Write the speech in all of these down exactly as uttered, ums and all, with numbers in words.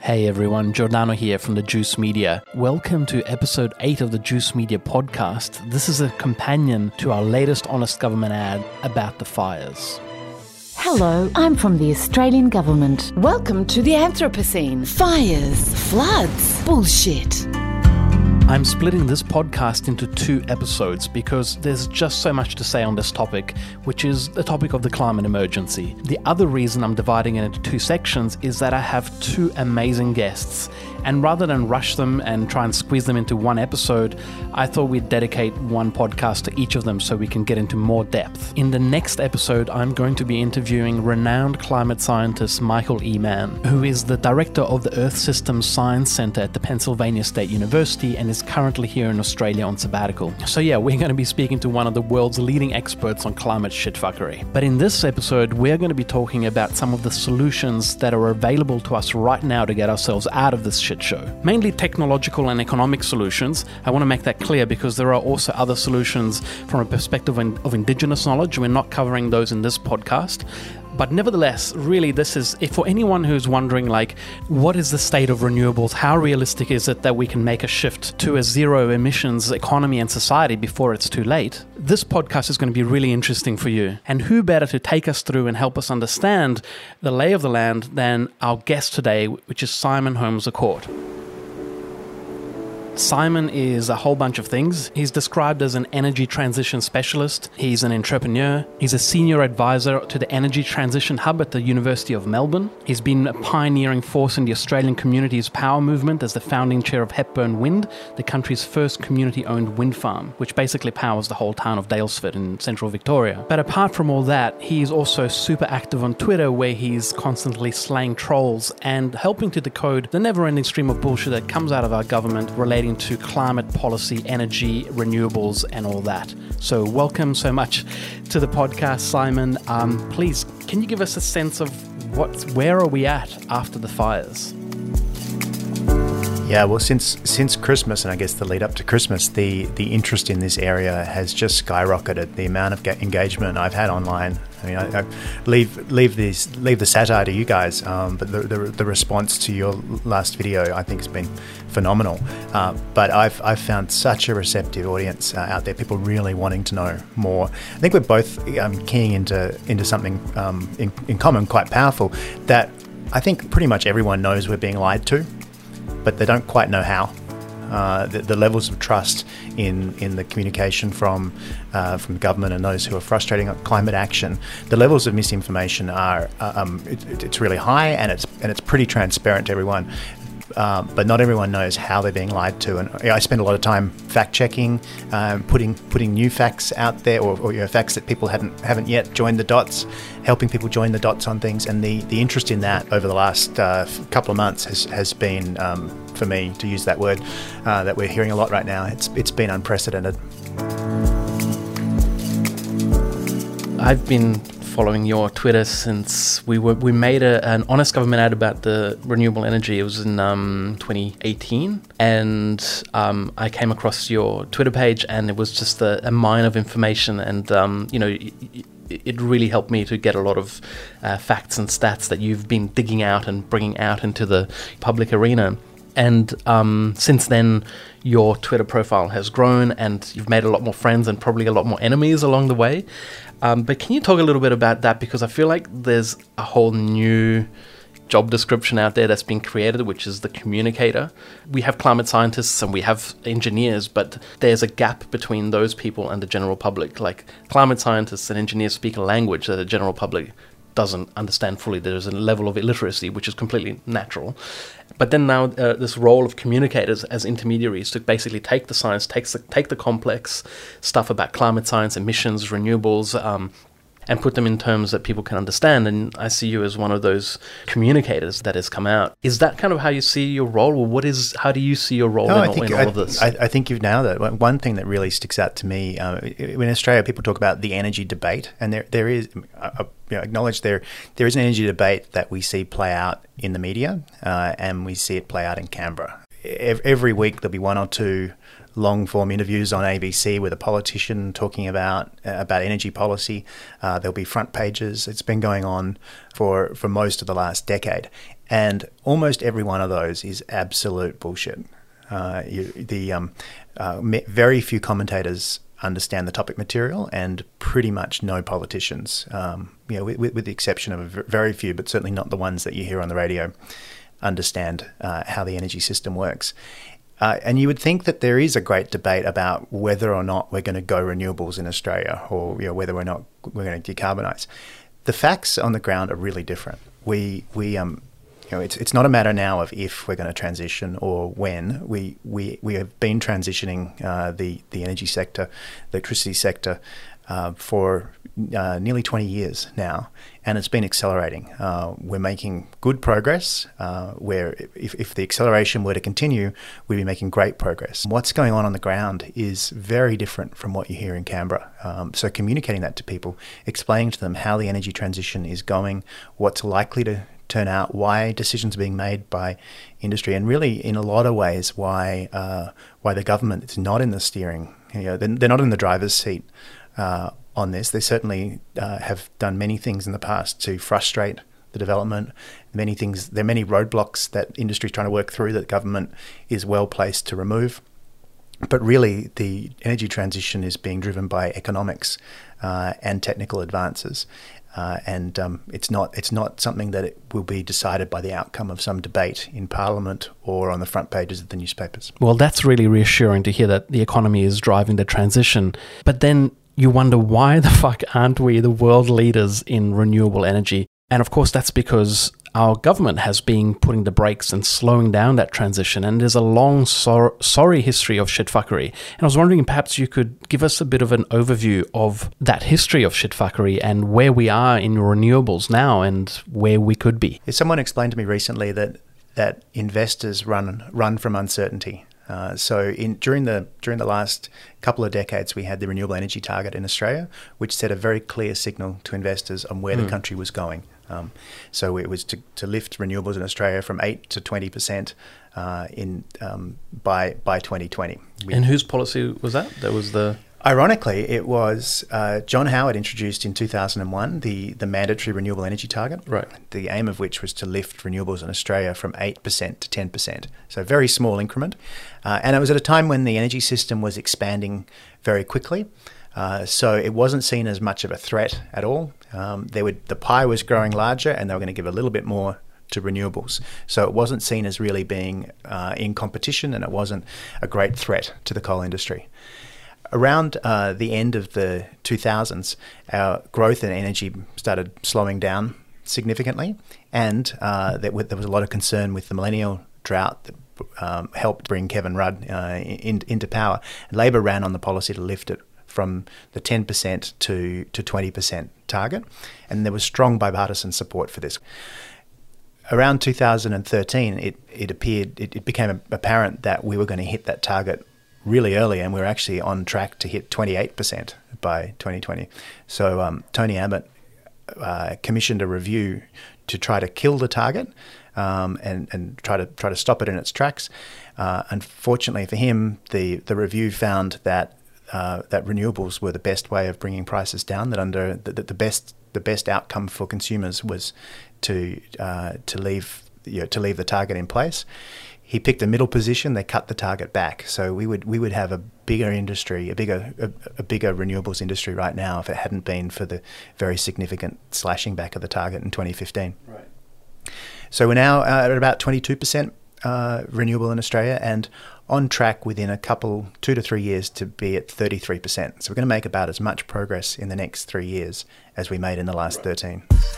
Hey everyone, Giordano here from the Juice Media. Welcome to episode eight of the Juice Media podcast. This is a companion to our latest Honest Government ad about the fires. Hello, I'm from the Australian Government. Welcome to the Anthropocene. Fires, floods, bullshit. I'm splitting this podcast into two episodes because there's just so much to say on this topic, which is the topic of the climate emergency. The other reason I'm dividing it into two sections is that I have two amazing guests, and rather than rush them and try and squeeze them into one episode, I thought we'd dedicate one podcast to each of them so we can get into more depth. In the next episode, I'm going to be interviewing renowned climate scientist Michael E. Mann, who is the director of the Earth Systems Science Center at the Pennsylvania State University and is currently here in Australia on sabbatical. So yeah, we're going to be speaking to one of the world's leading experts on climate shitfuckery. But in this episode, we're going to be talking about some of the solutions that are available to us right now to get ourselves out of this shit show. Mainly technological and economic solutions. I want to make that clear because there are also other solutions from a perspective of indigenous knowledge. We're not covering those in this podcast. But nevertheless, really, this is, if for anyone who's wondering, like, what is the state of renewables? How realistic is it that we can make a shift to a zero emissions economy and society before it's too late? This podcast is going to be really interesting for you. And who better to take us through and help us understand the lay of the land than our guest today, which is Simon Holmes à Court. Simon is a whole bunch of things. He's described as an energy transition specialist. He's an entrepreneur. He's a senior advisor to the Energy Transition Hub at the University of Melbourne. He's been a pioneering force in the Australian Communities Power Movement as the founding chair of Hepburn Wind, the country's first community-owned wind farm, which basically powers the whole town of Daylesford in central Victoria. But apart from all that, he's also super active on Twitter, where he's constantly slaying trolls and helping to decode the never-ending stream of bullshit that comes out of our government relating to climate policy, energy, renewables, and all that. So welcome so much to the podcast, Simon. Um, please, can you give us a sense of what's, where are we at after the fires? Yeah, well, since since Christmas, and I guess the lead up to Christmas, the, the interest in this area has just skyrocketed. The amount of ga- engagement I've had online. I mean, I, I leave leave this leave the satire to you guys, um, but the, the the response to your last video, I think, has been phenomenal. Uh, but I've I've found such a receptive audience uh, out there. People really wanting to know more. I think we're both um, keying into into something um, in, in common, quite powerful. That I think pretty much everyone knows we're being lied to, but they don't quite know how. Uh, the, the levels of trust in, in the communication from uh, from government and those who are frustrating climate action, the levels of misinformation are um, it, it's really high, and it's and it's pretty transparent to everyone. Um, but not everyone knows how they're being lied to, and I spend a lot of time fact checking, um, putting putting new facts out there, or, or you know, facts that people haven't haven't yet joined the dots, helping people join the dots on things. And the, the interest in that over the last uh, couple of months has has been, um, for me, to use that word, uh, that we're hearing a lot right now. It's it's been unprecedented. I've been following your Twitter since we were we made a, an Honest Government ad about the renewable energy. It was in um, twenty eighteen, and um, I came across your Twitter page, and it was just a, a mine of information, and um, you know. Y- y- it really helped me to get a lot of uh, facts and stats that you've been digging out and bringing out into the public arena. And um, since then, your Twitter profile has grown, and you've made a lot more friends and probably a lot more enemies along the way. Um, but can you talk a little bit about that? Because I feel like there's a whole new job description out there that's been created, which is the communicator. We have climate scientists and we have engineers, but there's a gap between those people and the general public. Like, climate scientists and engineers speak a language that the general public doesn't understand fully. There's a level of illiteracy which is completely natural. But then now uh, this role of communicators as intermediaries to basically take the science, takes the, take the complex stuff about climate science, emissions, renewables, um, and put them in terms that people can understand. And I see you as one of those communicators that has come out. Is that kind of how you see your role, or what is? How do you see your role no, in, I all, think, in all I, of this? I, I think you've nailed it. One thing that really sticks out to me, uh, in Australia, people talk about the energy debate, and there there is, uh, you know, acknowledge there there is an energy debate that we see play out in the media, uh, and we see it play out in Canberra. Every week there'll be one or two long form interviews on A B C with a politician talking about uh, about energy policy. Uh, there'll be front pages. It's been going on for, for most of the last decade. And almost every one of those is absolute bullshit. Uh, you, the um, uh, very few commentators understand the topic material, and pretty much no politicians, um, you know, with, with the exception of very few, but certainly not the ones that you hear on the radio, understand uh, how the energy system works. Uh, and you would think that there is a great debate about whether or not we're going to go renewables in Australia, or you know, whether we're not we're going to decarbonise. The facts on the ground are really different. We we um. You know, it's it's not a matter now of if we're going to transition or when. We we, we have been transitioning uh, the the energy sector, the electricity sector, uh, for uh, nearly twenty years now, and it's been accelerating. Uh, we're making good progress. Uh, where if if the acceleration were to continue, we'd be making great progress. What's going on on the ground is very different from what you hear in Canberra. Um, so communicating that to people, explaining to them how the energy transition is going, what's likely to turn out, why decisions are being made by industry, and really in a lot of ways why uh, why the government is not in the steering, you know, they're, they're not in the driver's seat uh, on this. They certainly uh, have done many things in the past to frustrate the development. Many things, there are many roadblocks that industry is trying to work through that government is well placed to remove. But really, the energy transition is being driven by economics uh, and technical advances. Uh, and um, it's not it's not something that it will be decided by the outcome of some debate in Parliament or on the front pages of the newspapers. Well, that's really reassuring to hear that the economy is driving the transition. But then you wonder, why the fuck aren't we the world leaders in renewable energy? And of course, that's because our government has been putting the brakes and slowing down that transition, and there's a long, sor- sorry history of shitfuckery. And I was wondering if perhaps you could give us a bit of an overview of that history of shitfuckery and where we are in renewables now and where we could be. Someone explained to me recently that that investors run run from uncertainty. Uh, so in during the during the last couple of decades, we had the renewable energy target in Australia, which set a very clear signal to investors on where mm. the country was going. Um, so it was to, to lift renewables in Australia from eight to twenty percent uh, in um, by by twenty twenty. We, and whose policy was that? That was the. Ironically, it was uh, John Howard introduced in two thousand one the, the mandatory renewable energy target, right? The aim of which was to lift renewables in Australia from eight percent to ten percent. So a very small increment. Uh, and it was at a time when the energy system was expanding very quickly. Uh, so it wasn't seen as much of a threat at all. Um, they would, the pie was growing larger, and they were going to give a little bit more to renewables. So it wasn't seen as really being uh, in competition, and it wasn't a great threat to the coal industry. Around uh, the end of the two thousands, our growth in energy started slowing down significantly, and uh, there, there was a lot of concern with the millennial drought that um, helped bring Kevin Rudd uh, in, into power. And Labor ran on the policy to lift it from the ten percent to, to twenty percent target, and there was strong bipartisan support for this. Around two thousand thirteen, it, it appeared, it, it became apparent that we were going to hit that target really early, and we were actually on track to hit twenty-eight percent by twenty twenty. So um, Tony Abbott uh, commissioned a review to try to kill the target um, and, and try to try to stop it in its tracks. Uh, unfortunately for him, the, the review found that Uh, that renewables were the best way of bringing prices down. That under the, the best the best outcome for consumers was to uh, to leave you know, to leave the target in place. He picked a middle position. They cut the target back. So we would we would have a bigger industry, a bigger a, a bigger renewables industry right now if it hadn't been for the very significant slashing back of the target in twenty fifteen. Right. So we're now uh, at about twenty-two percent uh, renewable in Australia, and on track within a couple, two to three years to be at thirty-three percent. So we're going to make about as much progress in the next three years as we made in the last thirteen.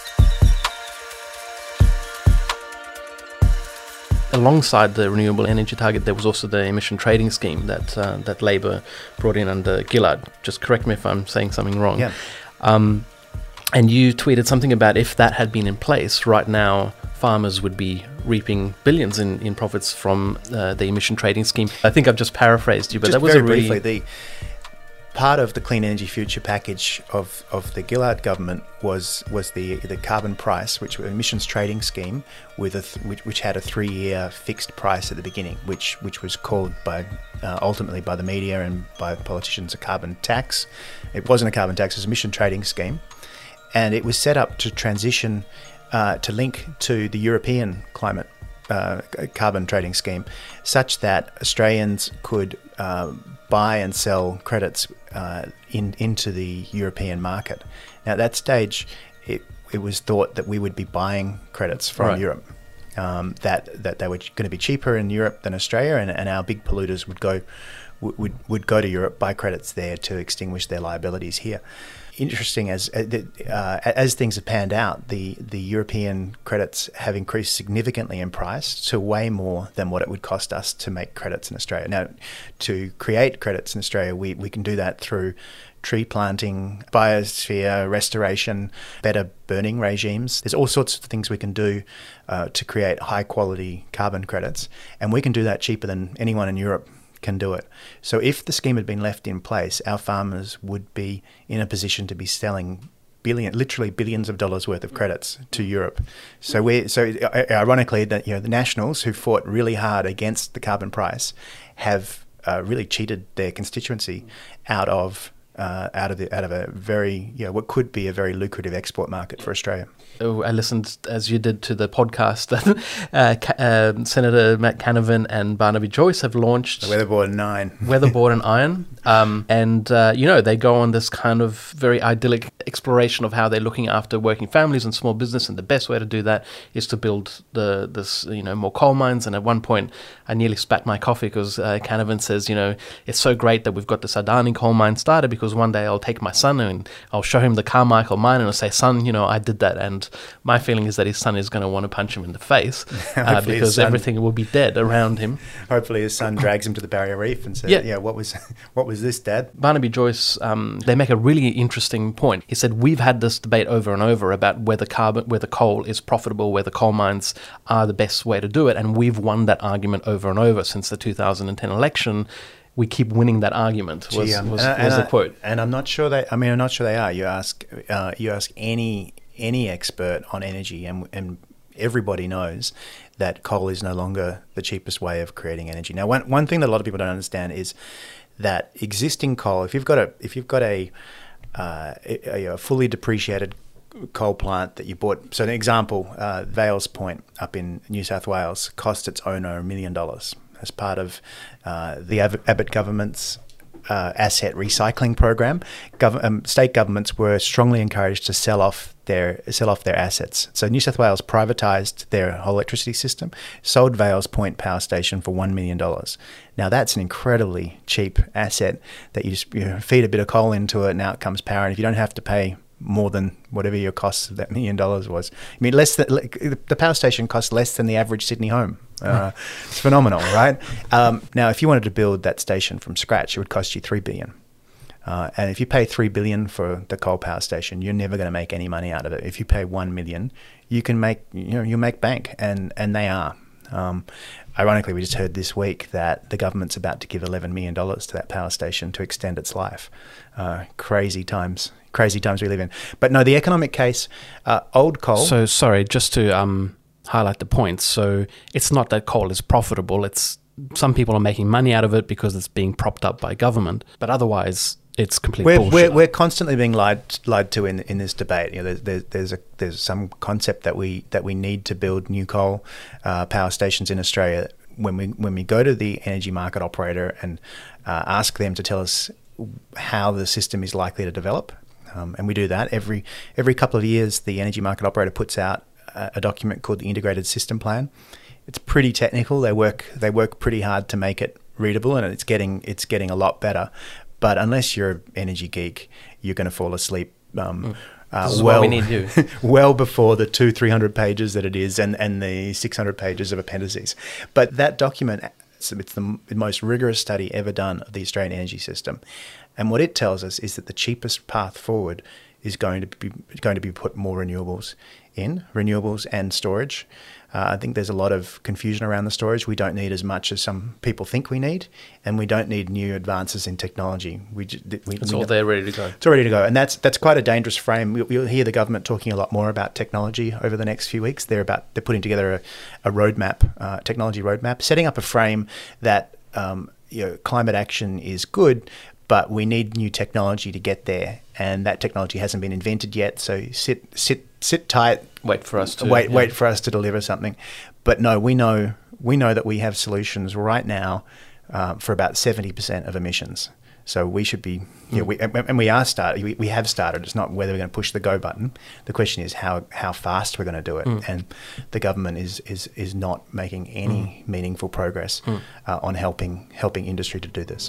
Alongside the renewable energy target, there was also the emission trading scheme that uh, that Labor brought in under Gillard. Just correct me if I'm saying something wrong. Yeah. Um, and you tweeted something about if that had been in place, right now farmers would be reaping billions in, in profits from uh, the emission trading scheme. I think I've just paraphrased you, but just that was very a really... briefly, the part of the Clean Energy Future package of, of the Gillard government was was the the carbon price, which was an emissions trading scheme with a th- which, which had a three-year fixed price at the beginning, which which was called by uh, ultimately by the media and by politicians a carbon tax. It wasn't a carbon tax; it was an emission trading scheme, and it was set up to transition uh, to link to the European climate uh, carbon trading scheme, such that Australians could uh, buy and sell credits uh, in into the European market. Now, at that stage, it, it was thought that we would be buying credits from Right. Europe, um, that that they were going to be cheaper in Europe than Australia, and, and our big polluters would go would would go to Europe, buy credits there to extinguish their liabilities here. Interesting as uh, as things have panned out, the, the European credits have increased significantly in price to way more than what it would cost us to make credits in Australia. Now, to create credits in Australia, we, we can do that through tree planting, biosphere restoration, better burning regimes. There's all sorts of things we can do uh, to create high quality carbon credits, and we can do that cheaper than anyone in Europe can do it. So if the scheme had been left in place, our farmers would be in a position to be selling billion, literally billions of dollars worth of credits to Europe. So we, so ironically, that you know the Nationals who fought really hard against the carbon price have uh, really cheated their constituency out of uh, out of the out of a very you know what could be a very lucrative export market for Australia. Oh, I listened, as you did, to the podcast that uh, uh, Senator Matt Canavan and Barnaby Joyce have launched. The Weatherboard nine. Weatherboard and Iron. Um, and, uh, you know, they go on this kind of very idyllic exploration of how they're looking after working families and small business, and the best way to do that is to build the this, you know, more coal mines. And at one point, I nearly spat my coffee because uh, Canavan says, you know, it's so great that we've got this Adani coal mine started because one day I'll take my son and I'll show him the Carmichael mine and I'll say, son, you know, I did that. And my feeling is that his son is going to want to punch him in the face uh, because son, everything will be dead around him. Hopefully his son drags him to the Barrier Reef and says, yeah, yeah what was what was this, Dad? Barnaby Joyce, um, they make a really interesting point. He said, we've had this debate over and over about whether carbon, whether coal is profitable, whether coal mines are the best way to do it, and we've won that argument over and over since the two thousand ten election. We keep winning that argument, was, Gee, um, was, and, was and the quote. And I'm not sure they, I mean, I'm not sure they are. You ask, uh, you ask any any expert on energy, and and everybody knows that coal is no longer the cheapest way of creating energy. Now, one one thing that a lot of people don't understand is that existing coal, if you've got a if you've got a uh, a, a fully depreciated coal plant that you bought, so an example, uh, Vales Point up in New South Wales cost its owner a million dollars as part of uh, the Abbott government's Uh, asset recycling program. Gov- um, state governments were strongly encouraged to sell off their sell off their assets. So New South Wales privatised their whole electricity system, sold Vales Point Power Station for one million dollars. Now that's an incredibly cheap asset that you just you know, feed a bit of coal into it and out comes power. And if you don't have to pay more than whatever your cost of that million dollars was, I mean, less than the power station costs less than the average Sydney home. Uh, it's phenomenal, right? Um, now, if you wanted to build that station from scratch, it would cost you three billion dollars. Uh, and if you pay three billion dollars for the coal power station, you're never going to make any money out of it. If you pay one million dollars, you can make, you know, you make bank, and, and they are. Um, ironically, we just heard this week that the government's about to give eleven million dollars to that power station to extend its life. Uh, crazy times, crazy times we live in. But no, the economic case, uh, old coal. So, sorry, just to um, highlight the points. So it's not that coal is profitable. It's some people are making money out of it because it's being propped up by government. But otherwise, it's complete we're, bullshit. We're, we're constantly being lied lied to in in this debate. You know, there's there's there's, a, there's some concept that we that we need to build new coal uh, power stations in Australia. When we when we go to the energy market operator and uh, ask them to tell us how the system is likely to develop, um, and we do that every every couple of years, the energy market operator puts out a, a document called the Integrated System Plan. It's pretty technical. They work they work pretty hard to make it readable, and it's getting it's getting a lot better. But unless you're an energy geek, you're going to fall asleep um, mm. uh, this is well, what we need you. well before the two, three hundred pages that it is, and, and the six hundred pages of appendices. But that document, it's, it's the most rigorous study ever done of the Australian energy system, and what it tells us is that the cheapest path forward is going to be going to be put more renewables in, renewables and storage. Uh, I think there's a lot of confusion around the storage. We don't need as much as some people think we need, and we don't need new advances in technology. We, just, we It's we all know, there ready to go. It's all ready to go, and that's that's quite a dangerous frame. We, we'll hear the government talking a lot more about technology over the next few weeks. They're about they're putting together a, a roadmap, uh, technology roadmap, setting up a frame that um, you know, climate action is good, but we need new technology to get there, and that technology hasn't been invented yet. So sit sit sit tight. Wait for us to wait yeah. wait for us to deliver something. But no, we know we know that we have solutions right now uh, for about seventy percent of emissions. So we should be, you know, we, and, and we are started. We, we have started. It's not whether we're going to push the go button. The question is how how fast we're going to do it. Mm. And the government is is is not making any mm. meaningful progress mm. uh, on helping helping industry to do this.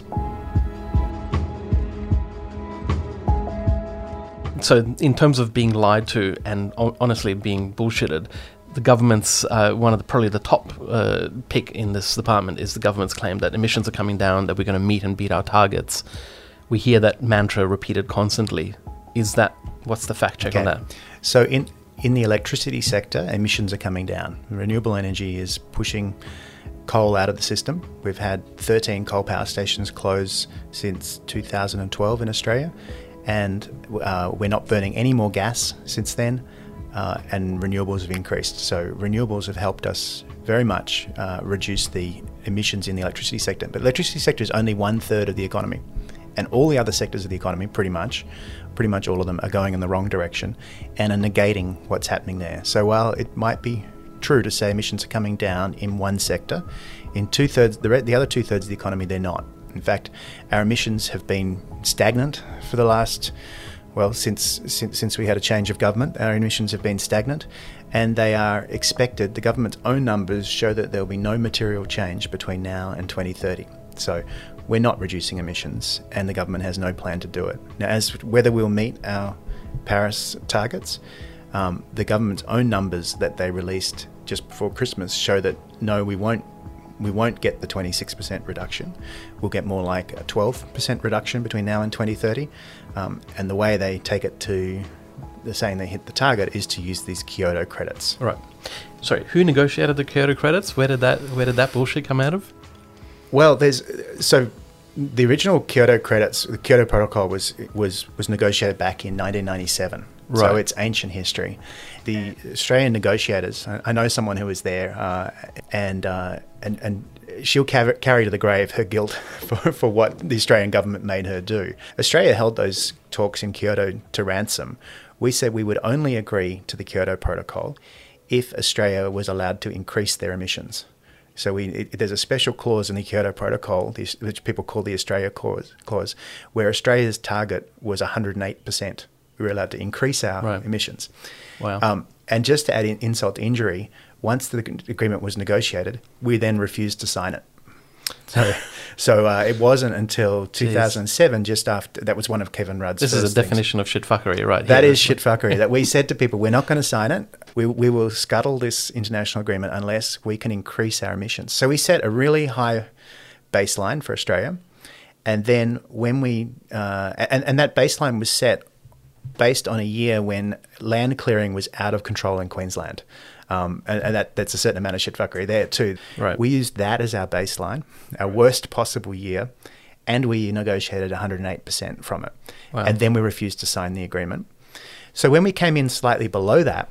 So in terms of being lied to and honestly being bullshitted, the government's, uh, one of the, probably the top uh, pick in this department is the government's claim that emissions are coming down, that we're going to meet and beat our targets. We hear that mantra repeated constantly. Is that, what's the fact check okay. on that? So in, in the electricity sector, emissions are coming down. Renewable energy is pushing coal out of the system. We've had thirteen coal power stations close since two thousand twelve in Australia. And uh, we're not burning any more gas since then, uh, and renewables have increased. So renewables have helped us very much uh, reduce the emissions in the electricity sector. But the electricity sector is only one third of the economy, and all the other sectors of the economy, pretty much, pretty much all of them are going in the wrong direction and are negating what's happening there. So while it might be true to say emissions are coming down in one sector, in two thirds, the, re- the other two thirds of the economy, they're not. In fact, our emissions have been stagnant for the last, well, since, since since we had a change of government. Our emissions have been stagnant, and they are expected, the government's own numbers show that there will be no material change between now and twenty thirty. So we're not reducing emissions, and the government has no plan to do it. Now, as whether we'll meet our Paris targets, um, the government's own numbers that they released just before Christmas show that no, we won't we won't get the twenty-six percent reduction. We'll get more like a twelve percent reduction between now and twenty thirty. Um, and the way they take it to, they're saying they hit the target, is to use these Kyoto credits. Right. Sorry, who negotiated the Kyoto credits? Where did that where did that bullshit come out of? Well, there's so the original Kyoto credits, the Kyoto Protocol was was was negotiated back in nineteen ninety-seven. Right. So it's ancient history. The Australian negotiators, I know someone who was there, uh, and, uh, and and she'll carry, carry to the grave her guilt for, for what the Australian government made her do. Australia held those talks in Kyoto to ransom. We said we would only agree to the Kyoto Protocol if Australia was allowed to increase their emissions. So we, it, there's a special clause in the Kyoto Protocol, which people call the Australia clause, clause where Australia's target was one hundred eight percent. We were allowed to increase our right. emissions. Wow. Um, and just to add in insult to injury, once the agreement was negotiated, we then refused to sign it. So, so uh, it wasn't until two thousand seven, Jeez. just after, that was one of Kevin Rudd's This first is a definition things. of shitfuckery, right? That here. is shitfuckery, that we said to people, we're not going to sign it. We, we will scuttle this international agreement unless we can increase our emissions. So we set a really high baseline for Australia. And then when we, uh, and, and that baseline was set based on a year when land clearing was out of control in Queensland. Um, and and that, that's a certain amount of shitfuckery there too. Right. We used that as our baseline, our worst possible year, and we negotiated one hundred eight percent from it. Wow. And then we refused to sign the agreement. So when we came in slightly below that,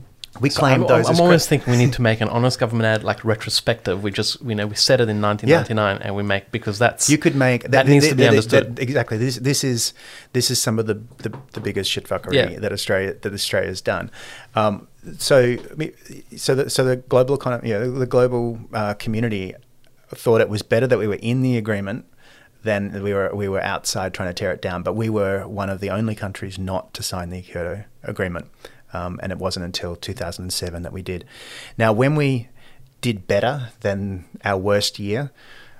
we so claimed I'm, those I'm as always cre- thinking we need to make an honest government ad, like retrospective. We just, you know, we set it in nineteen ninety-nine, yeah. and we make, because that's you could make that, that needs the, to be the, understood. The, exactly. This this is this is some of the the, the biggest shitfuckery yeah. that Australia that Australia's done. Um, so so the, so the global economy, you know, the global uh, community thought it was better that we were in the agreement than we were we were outside trying to tear it down. But we were one of the only countries not to sign the Kyoto Agreement. Um, and it wasn't until two thousand seven that we did. Now, when we did better than our worst year,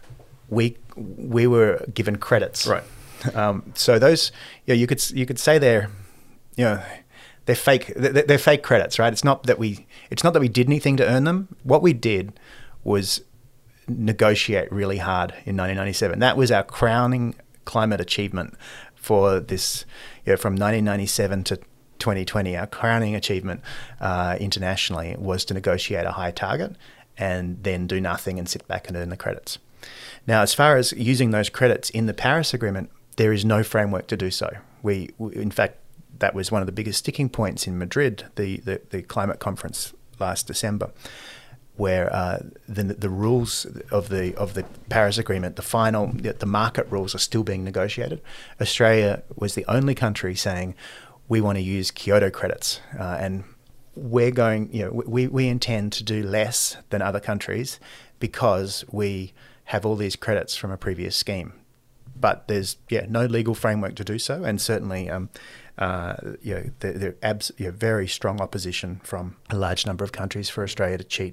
we we were given credits. Right. Um, so those, you know, you could you could say they're, you know, they're fake. They're, they're fake credits, right? It's not that we it's not that we did anything to earn them. What we did was negotiate really hard in nineteen ninety-seven. That was our crowning climate achievement for this, you know, from nineteen ninety-seven to twenty twenty, our crowning achievement uh, internationally was to negotiate a high target and then do nothing and sit back and earn the credits. Now, as far as using those credits in the Paris Agreement, there is no framework to do so. We, we in fact, that was one of the biggest sticking points in Madrid, the, the, the climate conference last December, where uh, the the rules of the of the Paris Agreement, the final, the market rules are still being negotiated. Australia was the only country saying we want to use Kyoto credits, uh, and we're going, you know, we we intend to do less than other countries because we have all these credits from a previous scheme. But there's yeah no legal framework to do so, and certainly um, uh, you know, there, there abs- you know, very strong opposition from a large number of countries for Australia to cheat.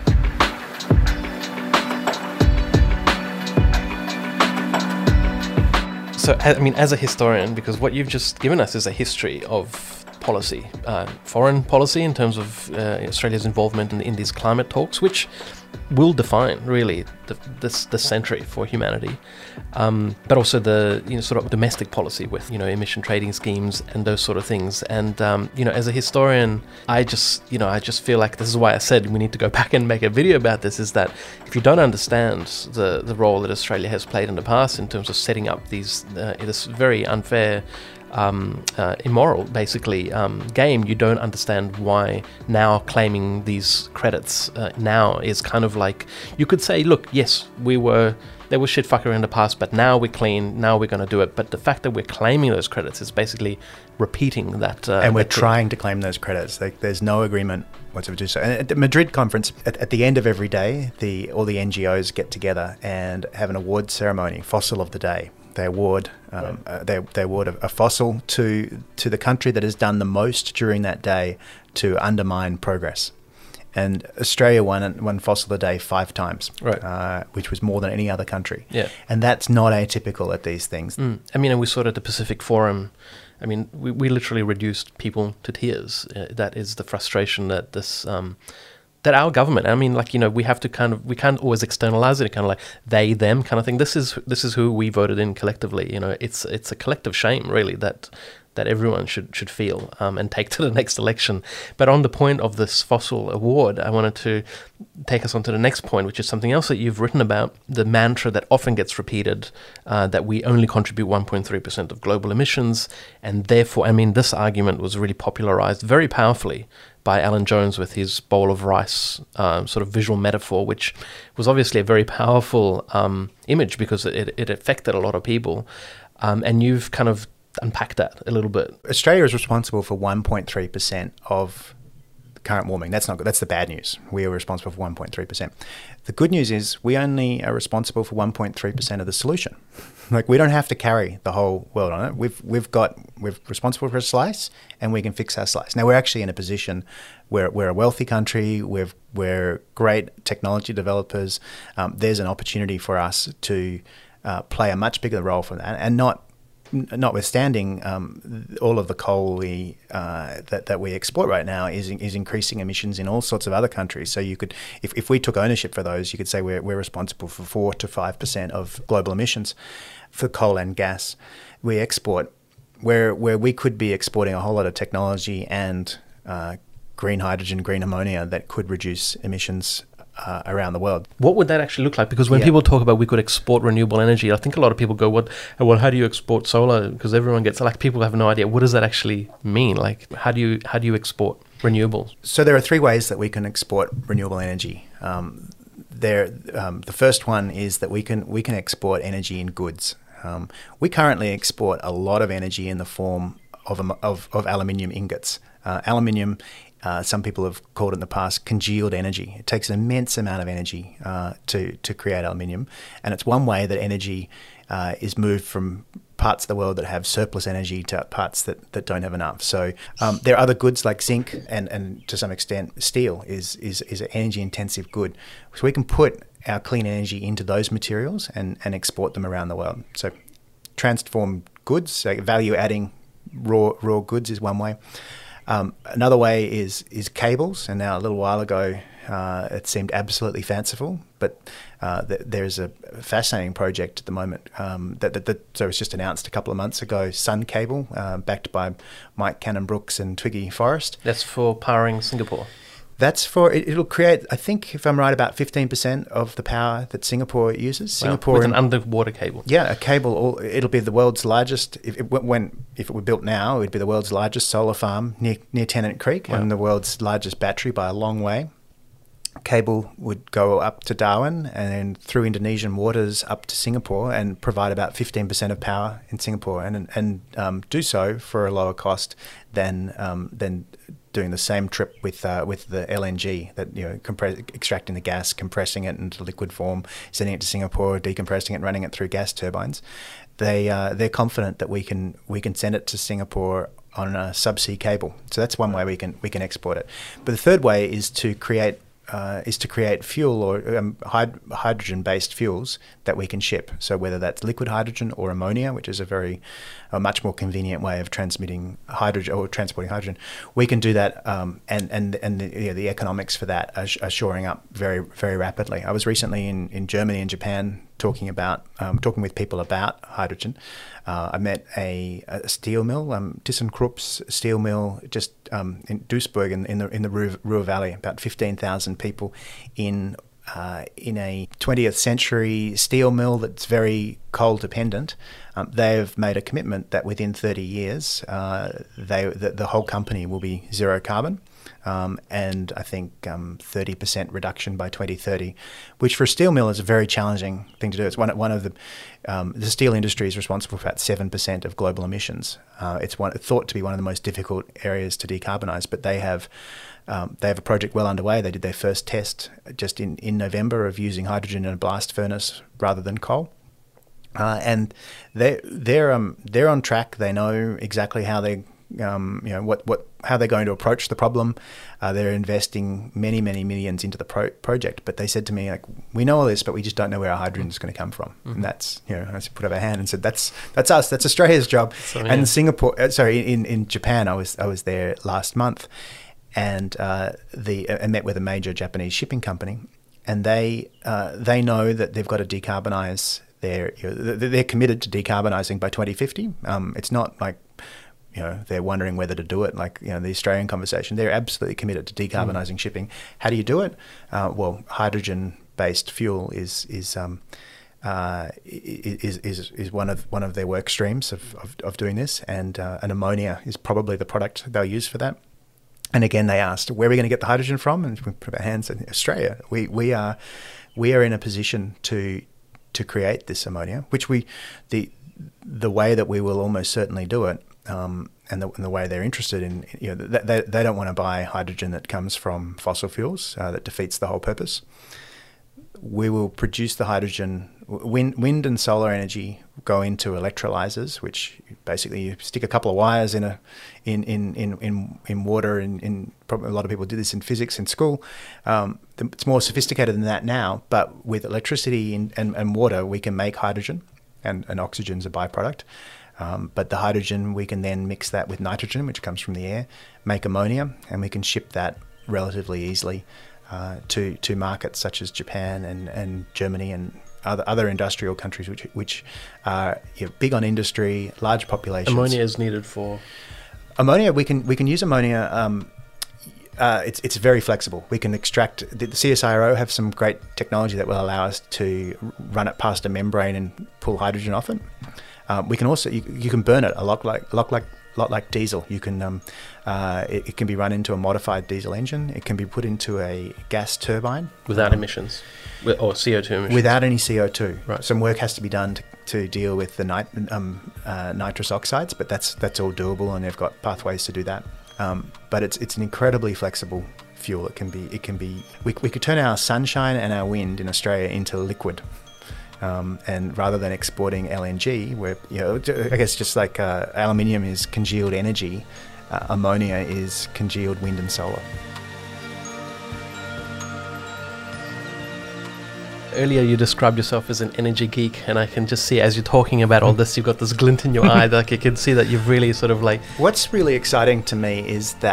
So, I mean, as a historian, because what you've just given us is a history of policy, uh, foreign policy in terms of uh, Australia's involvement in, in these climate talks, which will define really the, this the century for humanity, um, but also the you know sort of domestic policy with you know emission trading schemes and those sort of things. And um, you know, as a historian, I just you know I just feel like this is why I said we need to go back and make a video about this. Is that if you don't understand the the role that Australia has played in the past in terms of setting up these uh, this very unfair. Um, uh, immoral, basically, um, game, you don't understand why now claiming these credits uh, now is kind of like, you could say, look, yes, we were, there was shit fuckery in the past, but now we're clean, now we're going to do it. But the fact that we're claiming those credits is basically repeating that. Uh, and we're that trying to claim those credits. Like, there's no agreement whatsoever to do so. And at the Madrid conference, at, at the end of every day, the all the N G Os get together and have an award ceremony, Fossil of the Day. They award um, right. uh, they, they award a, a fossil to to the country that has done the most during that day to undermine progress. And Australia won won Fossil of the Day five times, right. uh, which was more than any other country. Yeah. And that's not atypical at these things. Mm. I mean, and we saw it at the Pacific Forum. I mean, we, we literally reduced people to tears. Uh, that is the frustration that this... Um, that our government, I mean, like, you know, we have to kind of, we can't always externalize it, kind of like they, them kind of thing. This is this is who we voted in collectively. You know, it's it's a collective shame, really, that that everyone should should feel um, and take to the next election. But on the point of this Fossil Award, I wanted to take us on to the next point, which is something else that you've written about, the mantra that often gets repeated, uh, that we only contribute one point three percent of global emissions, and therefore, I mean, this argument was really popularized very powerfully by Alan Jones with his bowl of rice um, sort of visual metaphor, which was obviously a very powerful um, image because it, it affected a lot of people. Um, and you've kind of unpacked that a little bit. Australia is responsible for one point three percent of current warming. That's not good. That's the bad news. We are responsible for one point three percent. The good news is we only are responsible for one point three percent of the solution. Like, we don't have to carry the whole world on it. We've we've got we're responsible for a slice, and we can fix our slice. Now, we're actually in a position where we're a wealthy country. We've we're great technology developers. Um, there's an opportunity for us to uh, play a much bigger role for that, and not. Notwithstanding um, all of the coal we, uh, that that we export right now is is increasing emissions in all sorts of other countries. So you could, if, if we took ownership for those, you could say we're we're responsible for four to five percent of global emissions for coal and gas. We export where where we could be exporting a whole lot of technology and uh, green hydrogen, green ammonia that could reduce emissions Uh, around the world. What would that actually look like? Because when yeah. people talk about we could export renewable energy, I think a lot of people go, "What? Well, how do you export solar?" Because everyone gets like people have no idea. What does that actually mean? Like, how do you how do you export renewables? So there are three ways that we can export renewable energy. Um, there, um, the first one is that we can we can export energy in goods. Um, we currently export a lot of energy in the form of of, of aluminium ingots. Uh, aluminium. Uh, some people have called it in the past congealed energy. It takes an immense amount of energy uh, to to create aluminium, and it's one way that energy uh, is moved from parts of the world that have surplus energy to parts that, that don't have enough. So um, there are other goods like zinc and, and to some extent steel is, is, is an energy intensive good. So we can put our clean energy into those materials and, and export them around the world. So transform goods, so value adding raw raw goods is one way. Um, another way is is cables, and now a little while ago, Uh, it seemed absolutely fanciful, but uh, th- there's a fascinating project at the moment um, that, that, that so it was just announced a couple of months ago. Sun Cable, uh, backed by Mike Cannon-Brookes and Twiggy Forrest. That's for powering Singapore. That's for it, it'll create. I think, if I'm right, about fifteen percent of the power that Singapore uses. Wow. Singapore with an underwater cable. Yeah, a cable. All, it'll be the world's largest. If it when if it were built now, it would be the world's largest solar farm near near Tennant Creek, wow. and the world's largest battery by a long way. Cable would go up to Darwin and then through Indonesian waters up to Singapore and provide about fifteen percent of power in Singapore, and and um, do so for a lower cost than um, than. doing the same trip with uh, with the L N G, that you know, compress, extracting the gas, compressing it into liquid form, sending it to Singapore, decompressing it, running it through gas turbines. They uh, they're confident that we can we can send it to Singapore on a subsea cable. So that's one way we can we can export it. But the third way is to create uh, is to create fuel or um, hyd- hydrogen-based fuels that we can ship. So whether that's liquid hydrogen or ammonia, which is a very a much more convenient way of transmitting hydrogen or transporting hydrogen, we can do that, um, and and and the, you know, the economics for that are, are shoring up very very rapidly. I was recently in, in Germany and Japan talking about um, talking with people about hydrogen. Uh, I met a, a steel mill, um, ThyssenKrupp's steel mill, just um, in Duisburg in, in the in the Ruhr, Ruhr Valley. About fifteen thousand people in. Uh, in a twentieth century steel mill that's very coal dependent. Um, they've made a commitment that within thirty years, uh, they the, the whole company will be zero carbon, um, and I think um, thirty percent reduction by twenty thirty, which for a steel mill is a very challenging thing to do. It's one one of the um, the steel industry is responsible for about seven percent of global emissions. Uh, it's one thought to be one of the most difficult areas to decarbonise, but they have. Um, they have a project well underway. They did their first test just in, in November of using hydrogen in a blast furnace rather than coal, uh, and they they're um, they're on track. They know exactly how they um, you know what, what how they're going to approach the problem. Uh, they're investing many many millions into the pro- project. But they said to me, like, we know all this, but we just don't know where our hydrogen is going to come from. Mm-hmm. And that's, you know, I put up a hand and said, that's that's us. That's Australia's job. So, yeah. And Singapore, uh, sorry, in in Japan, I was I was there last month. And uh, the I met with a major Japanese shipping company, and they uh, they know that they've got to decarbonise their. You know, they're committed to decarbonising by twenty fifty. Um, it's not like, you know, they're wondering whether to do it. Like, you know, the Australian conversation, they're absolutely committed to decarbonising mm. shipping. How do you do it? Uh, well, hydrogen-based fuel is is um, uh, is is is one of one of their work streams of of, of doing this, and uh, and ammonia is probably the product they'll use for that. And again, they asked, where are we going to get the hydrogen from? And we put our hands in Australia. We we are we are in a position to to create this ammonia, which we the the way that we will almost certainly do it, um, and, the, and the way they're interested in, you know, they they don't want to buy hydrogen that comes from fossil fuels. Uh, that defeats the whole purpose. We will produce the hydrogen. Wind, wind and solar energy go into electrolyzers, which basically you stick a couple of wires in a in in in in, in water. In, in probably a lot of people do this in physics in school. Um, it's more sophisticated than that now, but with electricity and, and, and water, we can make hydrogen, and, and oxygen's a byproduct. Um, but the hydrogen, we can then mix that with nitrogen, which comes from the air, make ammonia, and we can ship that relatively easily uh, to to markets such as Japan and, and Germany and other other industrial countries which which are, you know, big on industry, large populations. Ammonia is needed for ammonia. We can we can use ammonia. Um, uh, it's it's very flexible. We can extract. The, the C S I R O have some great technology that will allow us to run it past a membrane and pull hydrogen off it. Um, we can also you, you can burn it a lot like lot like lot like diesel. You can um, uh, it, it can be run into a modified diesel engine. It can be put into a gas turbine without um, emissions. Or C O two emissions. Without any C O two. Right. Some work has to be done to, to deal with the nit- um, uh, nitrous oxides, but that's that's all doable, and they've got pathways to do that. Um, but it's it's an incredibly flexible fuel. It can be it can be we we could turn our sunshine and our wind in Australia into liquid, um, and rather than exporting L N G, where, you know, I guess just like uh, aluminium is congealed energy, uh, ammonia is congealed wind and solar. Earlier you described yourself as an energy geek, and I can just see as you're talking about all this, you've got this glint in your eye. Like, you can see that you've really sort of like... What's really exciting to me is that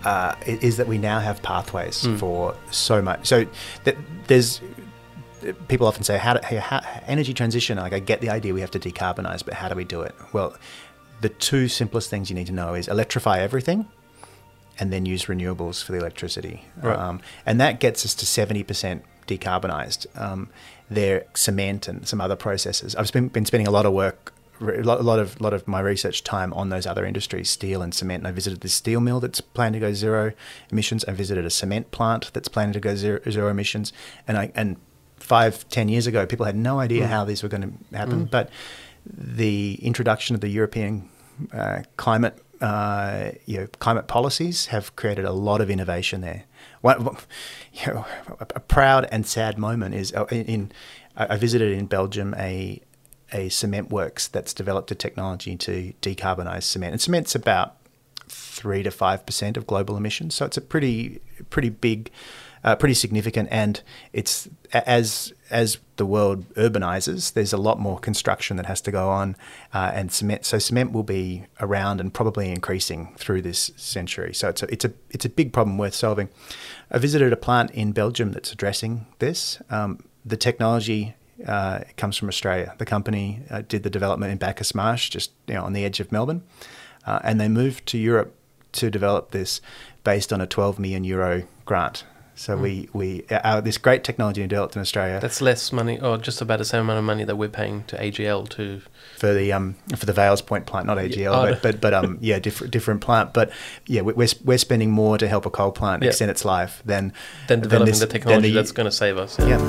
uh, is that we now have pathways Mm. for so much. So th- there's people often say, how, do, hey, how energy transition? Like, I get the idea we have to decarbonize, but how do we do it? Well, the two simplest things you need to know is electrify everything, and then use renewables for the electricity. Right. Um, and that gets us to seventy percent decarbonized. Um, they're cement and some other processes. I've been, been spending a lot of work, a lot, a lot of lot of my research time on those other industries, steel and cement. And I visited this steel mill that's planning to go zero emissions. I visited a cement plant that's planning to go zero, zero emissions. And I and five, ten years ago, people had no idea mm. how these were going to happen. Mm. But the introduction of the European uh, climate Uh, you know, climate policies have created a lot of innovation there. One, you know, a, a proud and sad moment is uh, in, in. I visited in Belgium a a cement works that's developed a technology to decarbonize cement, and cement's about three to five percent of global emissions, so it's a pretty pretty big, uh, pretty significant. And it's as as the world urbanizes, there's a lot more construction that has to go on, uh, and cement. So cement will be around and probably increasing through this century. So it's a it's a it's a big problem worth solving. I visited a plant in Belgium that's addressing this. Um, the technology uh, comes from Australia. The company uh, did the development in Bacchus Marsh, just you know, on the edge of Melbourne, uh, and they moved to Europe to develop this based on a twelve million euro grant. So mm. we, we our, this great technology developed in Australia. That's less money, or just about the same amount of money that we're paying to A G L to for the um for the Vales Point plant, not A G L, yeah. oh, but, but but um yeah, different different plant. But yeah, we're we're spending more to help a coal plant yeah. extend its life than than developing than this, the technology the, that's going to save us. Yeah. yeah.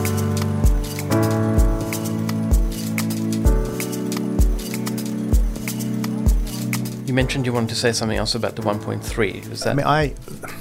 You mentioned you wanted to say something else about the one point three. Is that? I mean, I.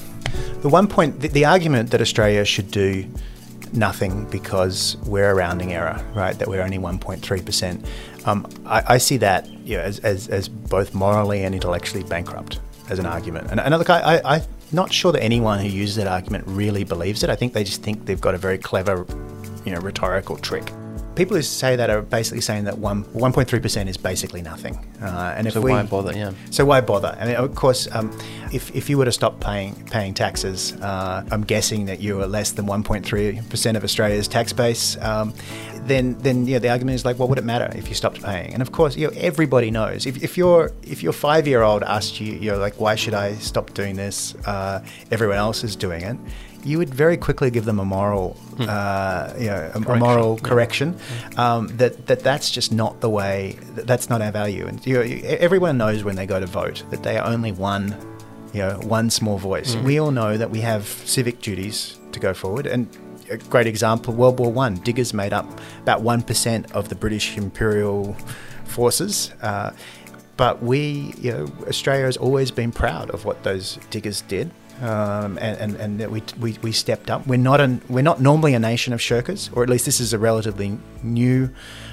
The one point, the, the argument that Australia should do nothing because we're a rounding error, right? That we're only one point three percent. Um, I, I see that you know, as, as as both morally and intellectually bankrupt as an argument. And, and look, I, I, I'm not sure that anyone who uses that argument really believes it. I think they just think they've got a very clever, you know, rhetorical trick. People who say that are basically saying that one one point three percent is basically nothing. Uh, and if so we, why bother? Yeah. So why bother? I mean, of course, um, if if you were to stop paying paying taxes, uh, I'm guessing that you are less than one point three percent of Australia's tax base. Um, then then yeah, the argument is like, well, would it matter if you stopped paying? And of course, you know, everybody knows if if your if your five year old asked you, you're like, why should I stop doing this? Uh, everyone else is doing it. You would very quickly give them a moral, mm. uh, you know, a, a moral correction. Yeah. Um, that, that that's just not the way. That that's not our value. And you know, everyone knows when they go to vote that they are only one, you know, one small voice. Mm. We all know that we have civic duties to go forward. And a great example: World War One. Diggers made up about one percent of the British Imperial forces. Uh, but we, you know, Australia has always been proud of what those diggers did. Um, and, and, and that we, we we stepped up. We're not an, we're not normally a nation of shirkers, or at least this is a relatively new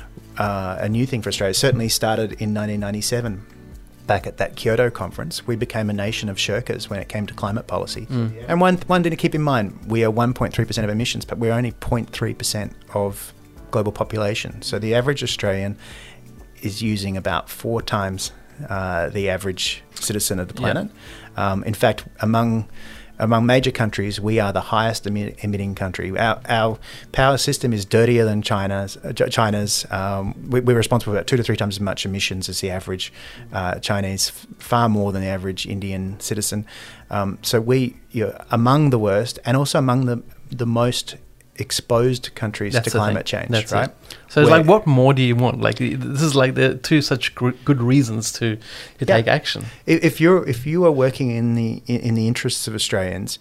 uh, a new thing for Australia. It certainly started in nineteen ninety-seven, back at that Kyoto conference. We became a nation of shirkers when it came to climate policy. Mm. Yeah. And one one thing to keep in mind: we are one point three percent of emissions, but we're only zero point three percent of global population. So the average Australian is using about four times uh, the average citizen of the planet. Yeah. Um, in fact, among among major countries, we are the highest emi- emitting country. Our, our power system is dirtier than China's. Uh, China's. Um, we, we're responsible for about two to three times as much emissions as the average uh, Chinese, f- far more than the average Indian citizen. Um, so we, you know, among the worst, and also among the the most exposed countries That's to climate thing. change, That's right? It. So it's Where, like, what more do you want? Like, this is like the two such gr- good reasons to, to yeah. take action. If you're if you are working in the in, in the interests of Australians,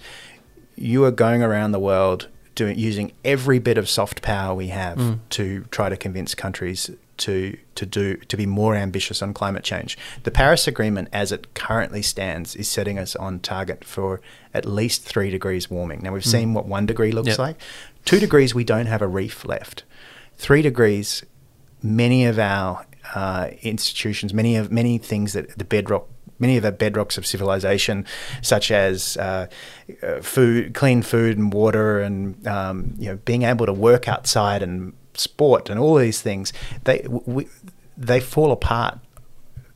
you are going around the world doing using every bit of soft power we have mm. to try to convince countries to to do to be more ambitious on climate change. The Paris Agreement, as it currently stands, is setting us on target for at least three degrees warming. Now, we've mm. seen what one degree looks yep. like. Two degrees, we don't have a reef left. Three degrees, many of our uh, institutions, many of many things that the bedrock, many of the bedrocks of civilization, such as uh, uh, food, clean food and water, and um, you know, being able to work outside and sport and all these things, they we, they fall apart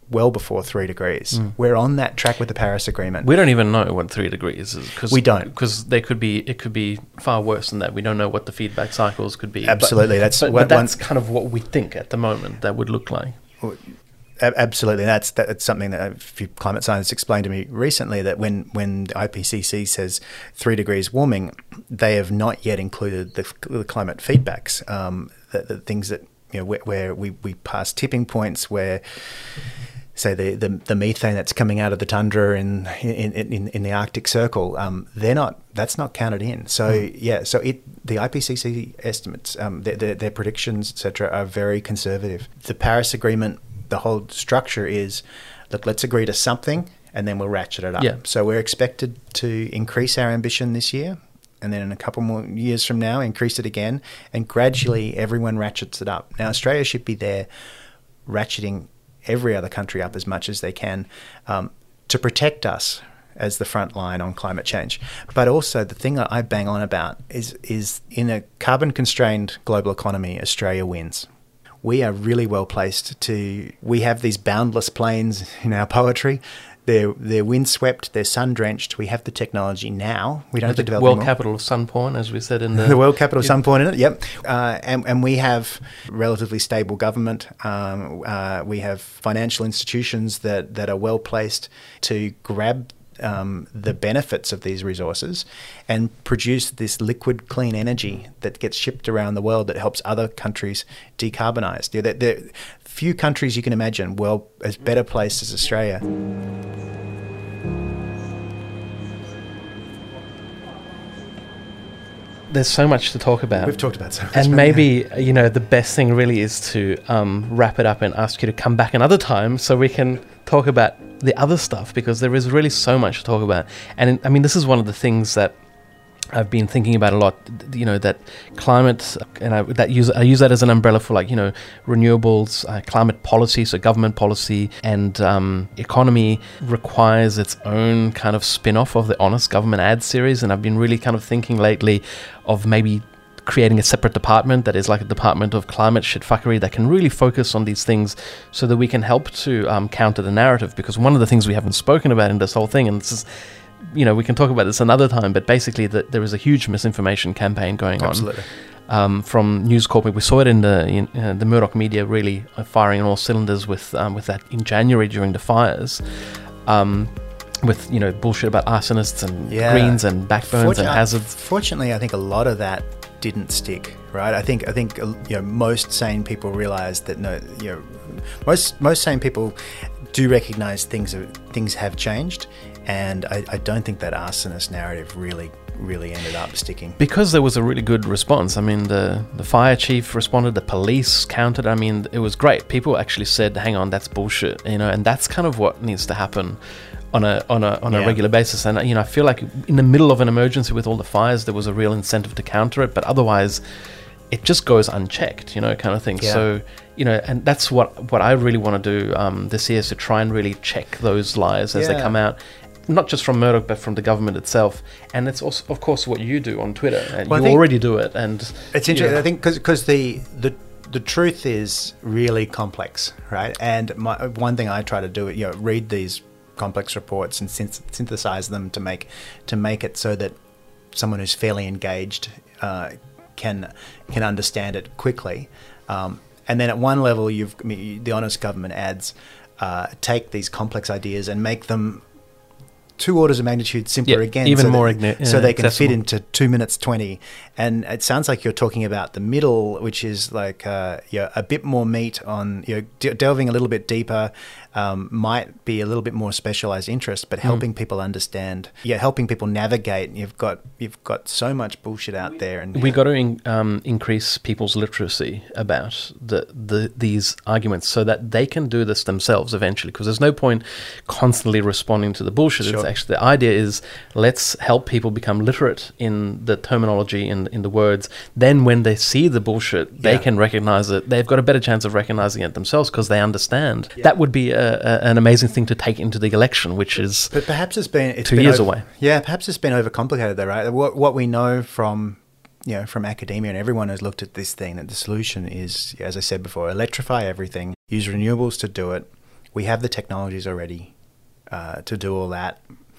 well before three degrees. Mm. We're on that track with the Paris Agreement. We don't even know what three degrees is. Cause, we don't. Because they could be, it could be far worse than that. We don't know what the feedback cycles could be. Absolutely. But, that's but, what, but that's one, kind of what we think at the moment that would look like. Absolutely. That's that's something that a few climate scientists explained to me recently, that when, when the I P C C says three degrees warming, they have not yet included the, the climate feedbacks, um, the, the things that, you know, where, where we, we pass tipping points where, say, the, the, the methane that's coming out of the tundra in in, in, in the Arctic Circle, um, they're not, that's not counted in. So, mm. yeah, so it the I P C C estimates, um, their, their, their predictions, et cetera, are very conservative. The Paris Agreement, the whole structure is, look, let's agree to something and then we'll ratchet it up. Yeah. So we're expected to increase our ambition this year, and then in a couple more years from now, increase it again, and gradually everyone ratchets it up. Now, Australia should be there ratcheting every other country up as much as they can, um, to protect us as the front line on climate change. But also the thing that I bang on about is, is in a carbon-constrained global economy, Australia wins. We are really well placed to, we have these boundless plains in our poetry. They're, they're windswept, they're sun-drenched. We have the technology now. We don't have to the develop world anymore. capital of sun porn, as we said in the... the world capital of sun porn in it, yep. Uh, and, and we have relatively stable government. Um, uh, we have financial institutions that, that are well placed to grab um, the benefits of these resources and produce this liquid, clean energy that gets shipped around the world that helps other countries decarbonise. There, there, there few countries you can imagine well as better placed as Australia. There's so much to talk about. We've talked about so much. And maybe, you know, the best thing really is to um, wrap it up and ask you to come back another time so we can talk about the other stuff, because there is really so much to talk about. And I mean, this is one of the things that I've been thinking about a lot, you know, that climate, and I, that use, I use that as an umbrella for, like, you know, renewables, uh, climate policy, so government policy, and um, economy requires its own kind of spin-off of the Honest Government ad series. And I've been really kind of thinking lately of maybe creating a separate department that is like a department of climate shitfuckery that can really focus on these things so that we can help to um, counter the narrative. Because one of the things we haven't spoken about in this whole thing, and this is, you know, we can talk about this another time, but basically the, there is a huge misinformation campaign going on. Absolutely. Um, from News Corp. We saw it in the in, uh, the Murdoch media really firing on all cylinders with um, with that in January during the fires. Um, with, you know, bullshit about arsonists and yeah. greens and backbones and hazards. Fortunately, I think a lot of that didn't stick, right? I think I think you know, most sane people realize that no, you know, most most sane people do recognize things are, things have changed, and I, I don't think that arsonist narrative really really ended up sticking, because there was a really good response. I mean, the the fire chief responded, the police countered. I mean, it was great. People actually said, "Hang on, that's bullshit," you know, and that's kind of what needs to happen on a on a on a yeah. regular basis. And, you know, I feel like in the middle of an emergency with all the fires, there was a real incentive to counter it, but otherwise it just goes unchecked, you know, kind of thing. Yeah. So, you know, and that's what what I really want to do um, this year, is to try and really check those lies as yeah. they come out. Not just from Murdoch, but from the government itself. And it's also, of course, what you do on Twitter. And well, you already do it. And it's interesting. Know. I think because the, the the truth is really complex, right? And my, one thing I try to do, you know, read these complex reports and synthesize them to make to make it so that someone who's fairly engaged uh, can can understand it quickly. Um, and then at one level, you've I mean, the Honest Government ads uh, take these complex ideas and make them two orders of magnitude simpler yeah, again, even so more that, igni- yeah, so they can accessible. fit into two minutes twenty. And it sounds like you're talking about the middle, which is like uh, you know, a bit more meat on, you know, de- delving a little bit deeper, um, might be a little bit more specialized interest, but helping mm. people understand, yeah, helping people navigate. You've got you've got so much bullshit out there, and we got to in, um, increase people's literacy about the, the these arguments so that they can do this themselves eventually. Because there's no point constantly responding to the bullshit. Sure. It's actually, the idea is, let's help people become literate in the terminology, in in the words. Then when they see the bullshit, they yeah. can recognize it. They've got a better chance of recognizing it themselves because they understand. Yeah. That would be a, a, an amazing thing to take into the election, which is but perhaps it's been it's two been years over, away. Yeah, perhaps it's been overcomplicated though, right? What what we know from you know from academia and everyone who's looked at this thing, that the solution is, as I said before, electrify everything, use renewables to do it. We have the technologies already uh, to do all that.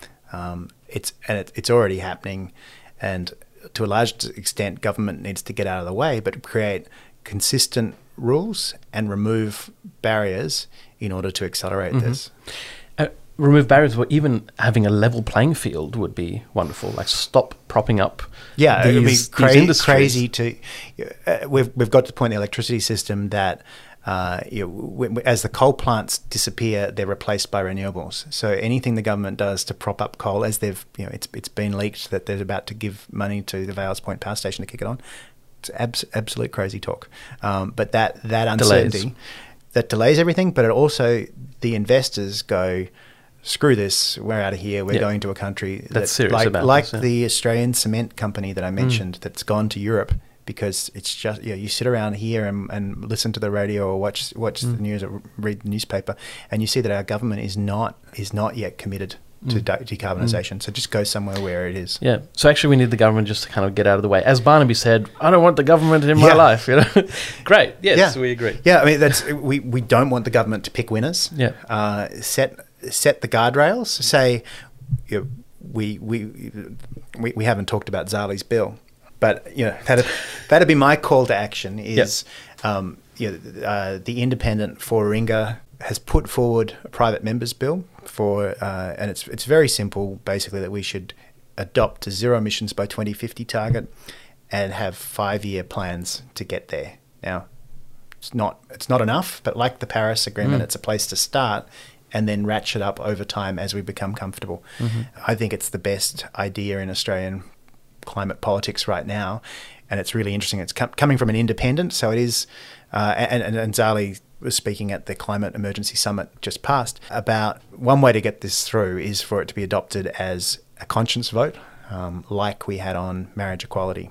Um, it's and it, it's already happening, and to a large extent, government needs to get out of the way, but create consistent rules and remove barriers in order to accelerate mm-hmm. this. Uh, remove barriers, or even having a level playing field would be wonderful. Like stop propping up. Yeah, these, it would be cra- crazy to. Uh, we've we've got to the point in the electricity system that. Uh, you know, w- w- as the coal plants disappear, they're replaced by renewables. So anything the government does to prop up coal, as they've, you know, it's it's been leaked that they're about to give money to the Vales Point Power Station to kick it on. It's abs- absolute crazy talk. Um, but that that uncertainty delays. that delays everything. But it also the investors go, screw this, we're out of here. We're yeah. going to a country that's that, serious like about like this, yeah. the Australian cement company that I mentioned mm. that's gone to Europe. Because it's just, you know, you sit around here and, and listen to the radio or watch watch mm. the news or read the newspaper, and you see that our government is not is not yet committed to mm. de- decarbonisation. Mm. So just go somewhere where it is. Yeah. So actually, we need the government just to kind of get out of the way. As Barnaby said, I don't want the government in yeah. my life. You know. Great. Yes, yeah. we agree. Yeah. I mean, that's we, we don't want the government to pick winners. Yeah. Uh, set set the guardrails. Say, you know, we we we we haven't talked about Zali's bill. But you know that'd, that'd be my call to action. Is yep. um, you know, uh, the Independent for Warringah has put forward a private members bill for, uh, and it's it's very simple. Basically, that we should adopt a zero emissions by twenty fifty target and have five year plans to get there. Now, it's not it's not enough, but like the Paris Agreement, mm. it's a place to start. And then ratchet up over time as we become comfortable. Mm-hmm. I think it's the best idea in Australian climate politics right now, and it's really interesting. It's com- coming from an independent, so it is. Uh, and, and, and Zali was speaking at the Climate Emergency Summit just passed about one way to get this through is for it to be adopted as a conscience vote, um, like we had on marriage equality.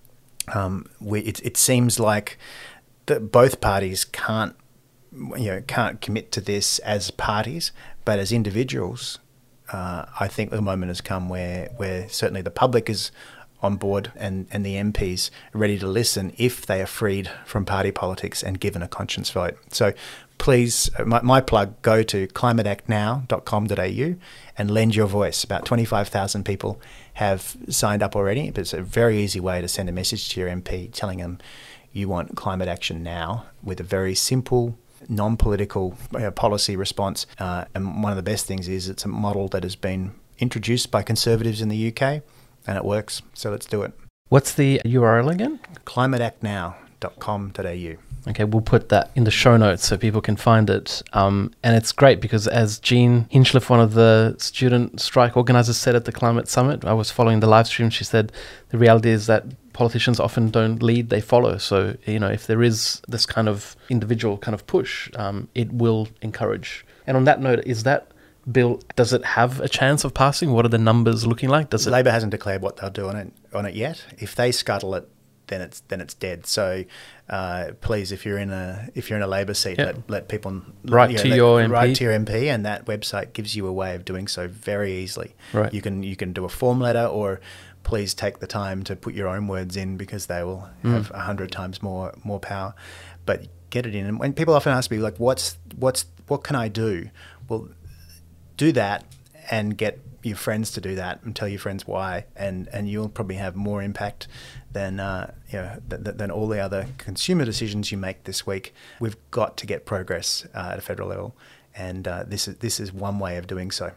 Um, we, it, it seems like that both parties can't, you know, can't commit to this as parties, but as individuals. Uh, I think the moment has come where, where certainly the public is on board and, and the M Ps are ready to listen if they are freed from party politics and given a conscience vote. So please, my, my plug, go to climate act now dot com dot a u and lend your voice. About twenty-five thousand people have signed up already, but it's a very easy way to send a message to your M P telling them you want climate action now with a very simple non-political uh, policy response. Uh, and one of the best things is it's a model that has been introduced by Conservatives in the U K and it works. So let's do it. What's the U R L again? climate act now dot com dot a u. Okay, we'll put that in the show notes so people can find it. Um, and it's great because as Jean Hinchliffe, one of the student strike organisers, said at the Climate Summit, I was following the live stream, she said the reality is that politicians often don't lead, they follow. So, you know, if there is this kind of individual kind of push, um, it will encourage. And on that note, is that bill, does it have a chance of passing? What are the numbers looking like? Does it? Labor hasn't declared what they'll do on it on it yet. If they scuttle it, then it's then it's dead. So uh, please, if you're in a if you're in a Labor seat, yep. let let people write you know, to let, your M P. Write to your M P, and that website gives you a way of doing so very easily. Right. You can you can do a form letter, or please take the time to put your own words in because they will mm. have a hundred times more more power. But get it in. And when people often ask me like, what's what's what can I do? Well, do that and get your friends to do that and tell your friends why, and, and you'll probably have more impact than uh, you know th- than all the other consumer decisions you make this week. We've got to get progress uh, at a federal level, and uh, this is this is one way of doing so.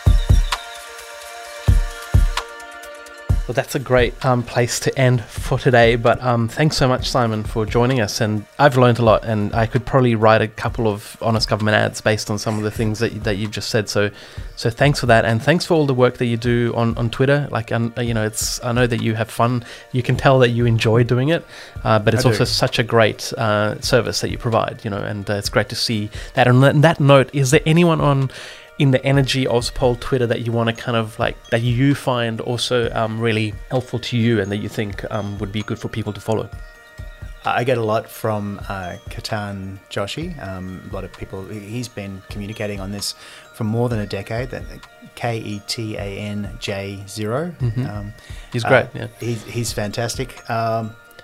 Well, that's a great um, place to end for today. But um, thanks so much, Simon, for joining us. And I've learned a lot, and I could probably write a couple of honest government ads based on some of the things that that you've just said. So, so thanks for that, and thanks for all the work that you do on, on Twitter. Like, um, you know, it's I know that you have fun. You can tell that you enjoy doing it, uh, but it's also such a great uh, service that you provide. You know, and uh, it's great to see that. And on that note, is there anyone on in the Energy Ozpol Twitter that you want to kind of like, that you find also um, really helpful to you and that you think um, would be good for people to follow? I get a lot from uh, Ketan Joshi. Um, a lot of people, he's been communicating on this for more than a decade. That K E T A N J zero. Mm-hmm. Um, he's great, uh, yeah. He's, he's fantastic. Um,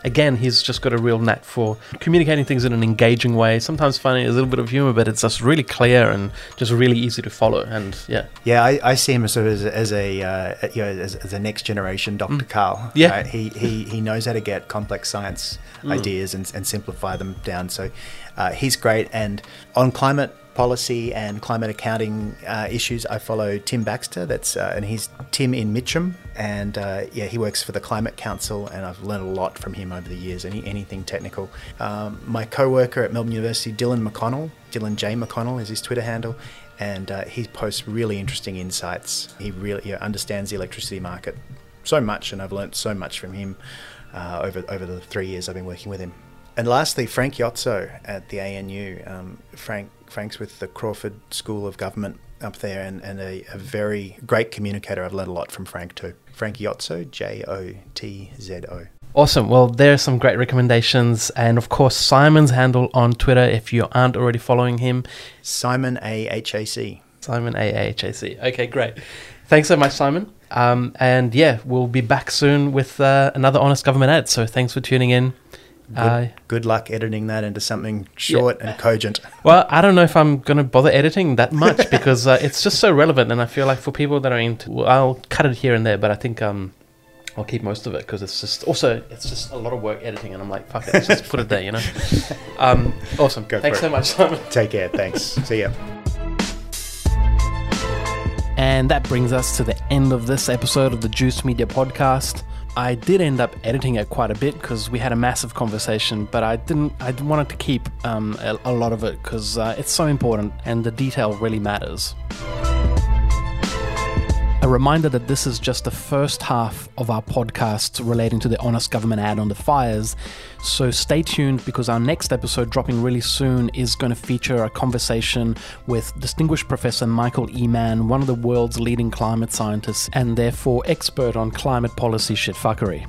again, he's just got a real knack for communicating things in an engaging way. Sometimes funny, a little bit of humor, but it's just really clear and just really easy to follow. And yeah, yeah, I, I see him as sort of as, as a uh, you know as, as a next generation Doctor Mm. Carl. Yeah. Right? he he he knows how to get complex science Mm. ideas and, and simplify them down. So uh, he's great. And on climate policy and climate accounting uh, issues, I follow Tim Baxter. That's uh, and he's Tim in Mitcham, and uh, yeah, he works for the Climate Council, and I've learned a lot from him over the years. Any anything technical. Um, my co-worker at Melbourne University, Dylan McConnell, Dylan J McConnell is his Twitter handle, and uh, he posts really interesting insights. He really you know, understands the electricity market so much, and I've learnt so much from him uh, over over the three years I've been working with him. And lastly, Frank Yotzo at the A N U. Um, Frank Frank's with the Crawford School of Government up there, and, and a, a very great communicator. I've learned a lot from Frank too. Frank Yotzo, J O T Z O. awesome. Well, there are some great recommendations. And of course, Simon's handle on Twitter, if you aren't already following him. Simon A H A C. Simon A H A C. Okay, great. Thanks so much, Simon. Um, and yeah, we'll be back soon with uh, another Honest Government ad. So thanks for tuning in. Good, Uh, good luck editing that into something short and cogent. well, I don't know if I'm going to bother editing that much because uh, it's just so relevant. And I feel like for people that are into, well, I'll cut it here and there, but I think um, I'll keep most of it because it's just also, it's just a lot of work editing. And I'm like, fuck it, let's just put it there, you know? Um, awesome. Go Thanks for so it. much, Simon. Take care. Thanks. See ya. And that brings us to the end of this episode of the Juice Media podcast. I did end up editing it quite a bit because we had a massive conversation, but I didn't. I wanted to keep um, a, a lot of it because uh, it's so important and the detail really matters. A reminder that this is just the first half of our podcast relating to the Honest Government ad on the fires, so stay tuned because our next episode dropping really soon is going to feature a conversation with distinguished Professor Michael Eman, one of the world's leading climate scientists and therefore expert on climate policy shitfuckery.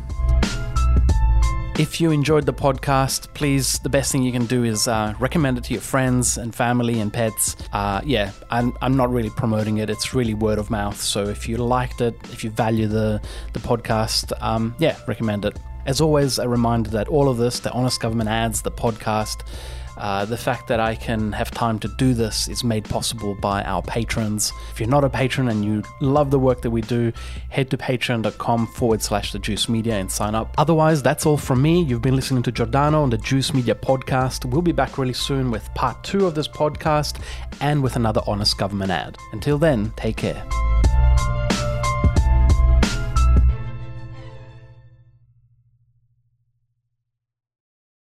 If you enjoyed the podcast, please, the best thing you can do is uh, recommend it to your friends and family and pets. Uh, yeah, I'm, I'm not really promoting it. It's really word of mouth. So if you liked it, if you value the, the podcast, um, yeah, recommend it. As always, a reminder that all of this, the Honest Government ads, the podcast, uh, the fact that I can have time to do this is made possible by our patrons. If you're not a patron and you love the work that we do, head to patreon.com forward slash the Juice Media and sign up. Otherwise, that's all from me. You've been listening to Giordano on the Juice Media podcast. We'll be back really soon with part two of this podcast and with another Honest Government ad. Until then, take care.